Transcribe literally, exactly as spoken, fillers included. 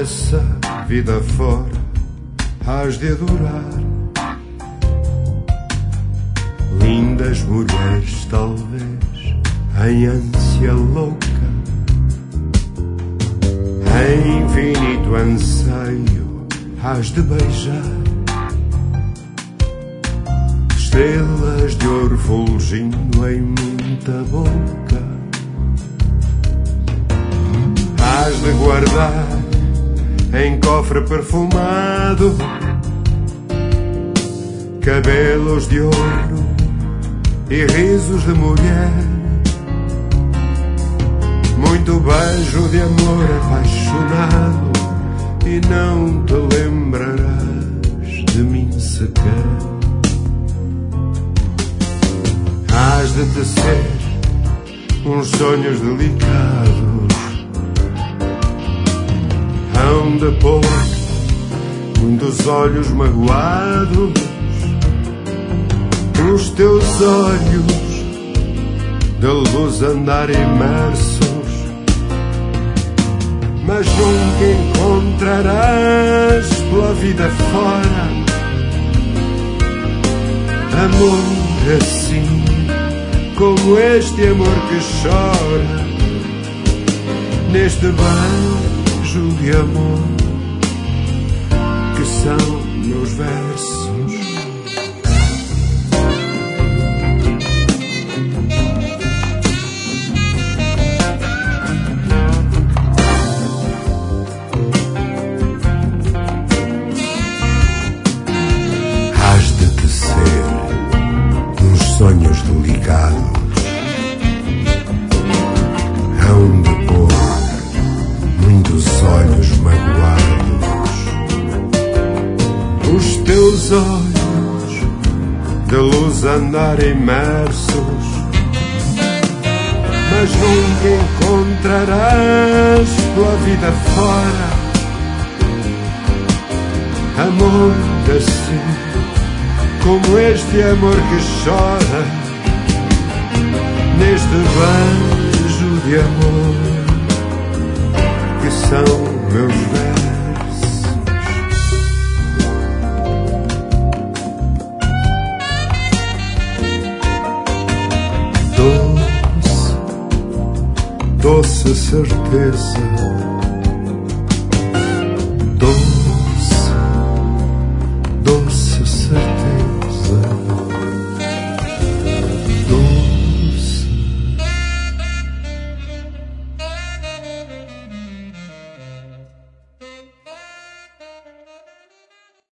nessa vida fora hás de adorar lindas mulheres, talvez em ânsia louca, em infinito anseio hás de beijar estrelas de ouro fulgindo em muita boca. Hás de guardar em cofre perfumado cabelos de ouro e risos de mulher, muito beijo de amor apaixonado, e não te lembrarás de mim sequer. Hás de tecer uns sonhos delicados, hão de pôr muitos olhos magoados, os teus olhos de luz andar imersos, mas nunca encontrarás pela vida fora amor assim como este amor que chora neste beijo de amor que são meus versos. Sonhos delicados hão de pôr muitos olhos magoados, os teus olhos de luz andar imersos, mas nunca encontrarás pela vida fora amor assim como este amor que chora neste beijo de amor que são meus versos. Doce, doce certeza